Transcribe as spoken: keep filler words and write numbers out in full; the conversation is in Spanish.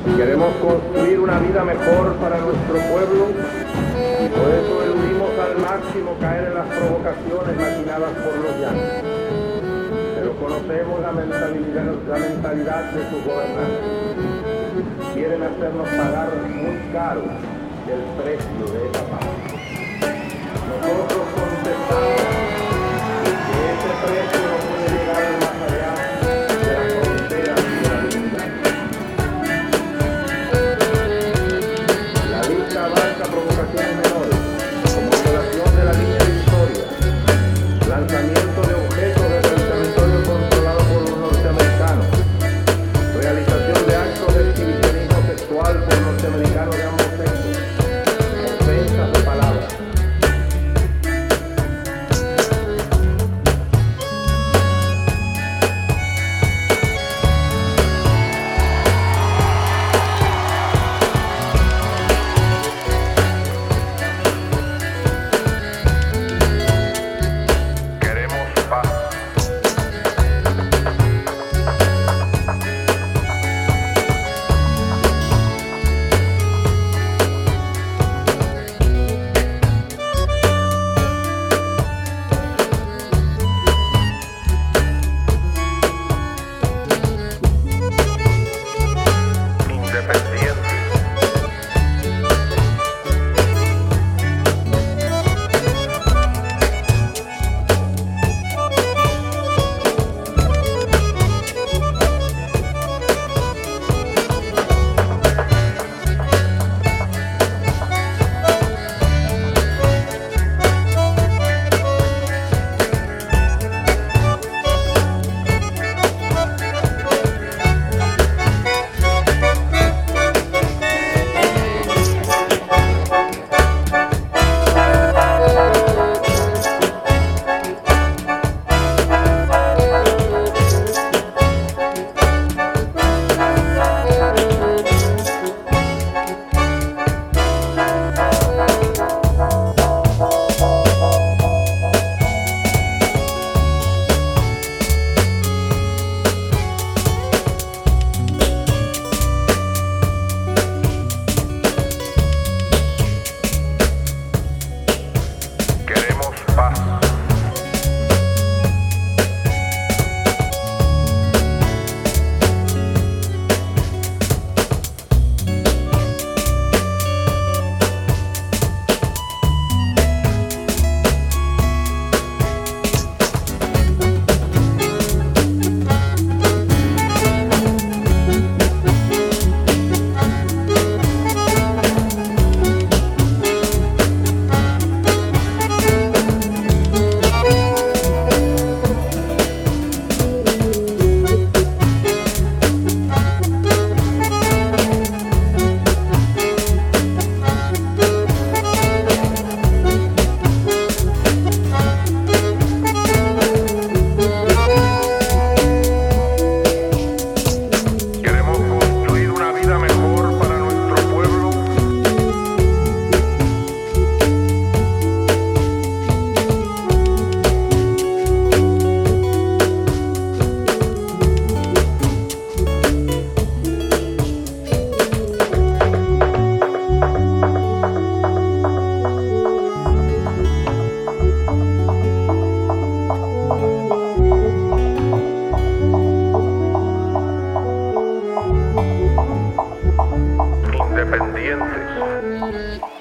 Queremos construir una vida mejor para nuestro pueblo y por eso eludimos al máximo caer en las provocaciones maquinadas por los llanos. Pero conocemos la mentalidad, la mentalidad de sus gobernantes. Quieren hacernos pagar muy caro el precio de esa paz. Nosotros contestamos que ese precio no puede llegar más allá de las fronteras de la libertad. La lista abarca provocaciones menores, como violación de la línea divisoria, lanzamiento de objetos desde el territorio controlado por los norteamericanos, realización de actos de exhibicionismo sexual por norteamericanos de ambos sexos, ofensas de palabras. Queremos paz. Independientes. Queremos paz. Queremos construir una vida mejor para nuestro pueblo. Independientes.